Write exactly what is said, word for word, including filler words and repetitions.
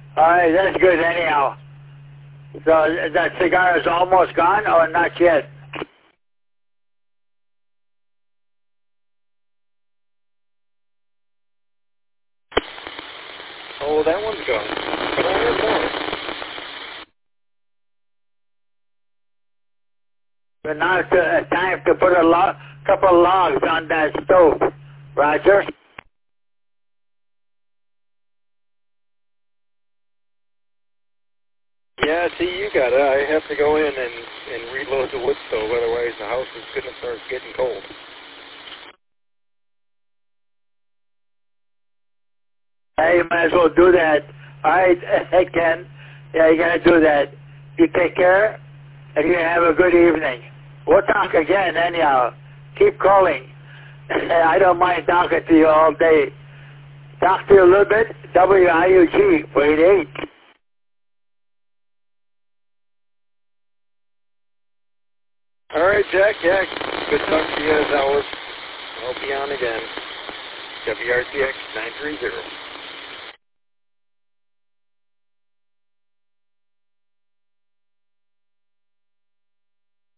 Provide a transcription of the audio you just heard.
All right, that's good anyhow. So that cigar is almost gone or not yet? Oh, that one's gone. But I have more. But now it's uh, time to put a lo couple of logs on that stove. Roger? Yeah, see, you got it. I have to go in and, and reload the wood stove, otherwise the house is going to start getting cold. Hey, you might as well do that. All right, hey, Ken. Yeah, you got to do that. You take care, and you have a good evening. We'll talk again anyhow. Keep calling. I don't mind talking to you all day. Talk to you a little bit. W I U G, wait eight. All right, Jack. Yeah, good talking to you as always. I'll be on again. W R T X nine three zero.